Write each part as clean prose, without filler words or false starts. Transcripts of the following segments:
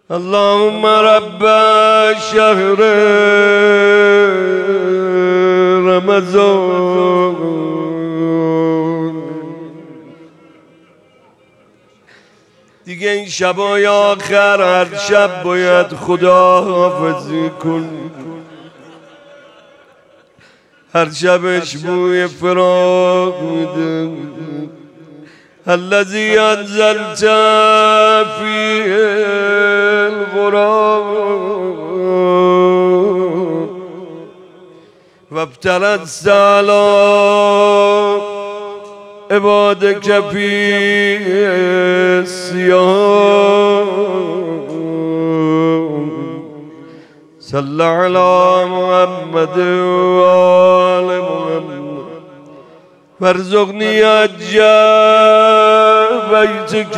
اللهم رب شهر رمضان دیگه این شبای آخر هر شب باید خداحافظی کن، هر شبش بوی فراق میده. الذي انزلت فيه القرآن وابتلت على عبادك فيه الصيام صل على محمد وآل محمد وارزقني حج بيتك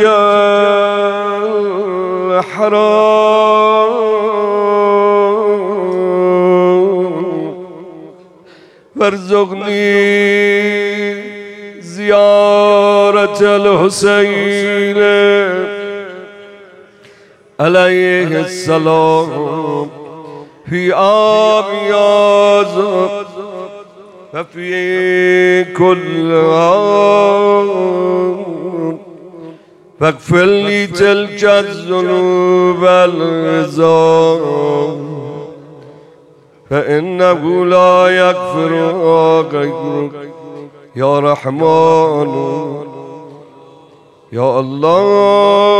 الحرام وارزقني زيارة الحسين عليه السلام في عام هذا وفي كل عام فاغفر لي تلك الذنوب العظام فإنه لا يغفرها غيرك يا رحمن يا الله